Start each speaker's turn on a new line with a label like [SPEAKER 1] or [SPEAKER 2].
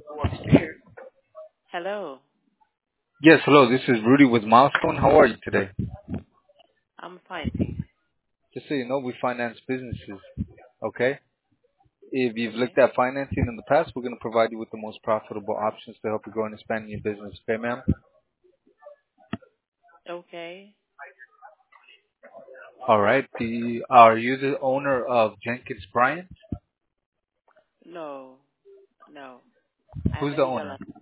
[SPEAKER 1] Hello.
[SPEAKER 2] Yes, hello. This is Rudy with Milestone. How are you today?
[SPEAKER 1] I'm fine, thanks.
[SPEAKER 2] Just so you know, we finance businesses. Okay? If you've looked
[SPEAKER 1] Okay.
[SPEAKER 2] at financing in the past, we're going to provide you with the most profitable options to help you grow and expand your business. Okay, ma'am?
[SPEAKER 1] Okay.
[SPEAKER 2] All right. Are you the owner of Jenkins Bryant?
[SPEAKER 1] No. No. I'm
[SPEAKER 2] Who's
[SPEAKER 1] a
[SPEAKER 2] the
[SPEAKER 1] legal
[SPEAKER 2] owner?